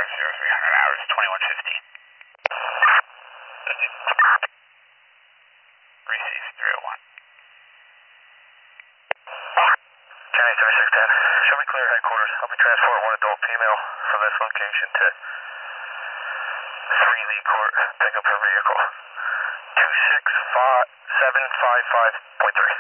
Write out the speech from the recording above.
0300 hours, 2115. Receive 301. County 3610, show me clear headquarters. Help me transport one adult female from this location to 3 Lee Court. Pick up her vehicle. 26755.3.